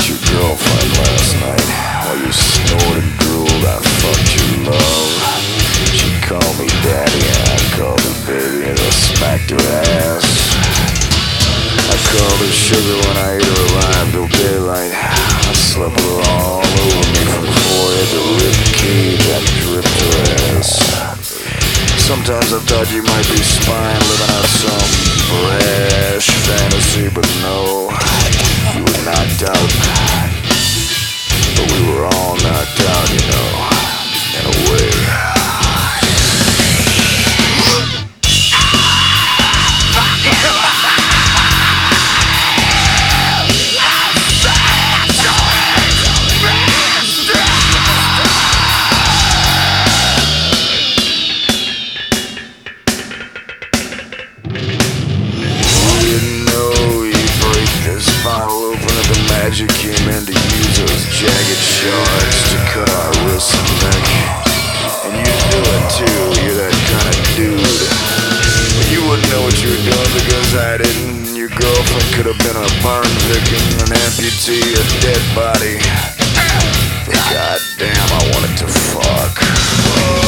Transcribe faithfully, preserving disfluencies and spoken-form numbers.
your girlfriend last night. While you snored and drooled, I fucked your love. She called me daddy and I called her baby and I smacked her ass. I called her sugar when I ate her alive till daylight. I slept with her all over me from forehead to rib cage. I dripped her ass. Sometimes I thought you might be spying, living out some brash fantasy, but no, you were knocked out. But we were all knocked out, you know, in a way. Magic came in to use those jagged shards to cut our wrists and neck. And you knew it too, you're that kind of dude. But you wouldn't know what you were doing because I didn't. Your girlfriend could have been a burn victim, an amputee, a dead body. But goddamn, I wanted to fuck.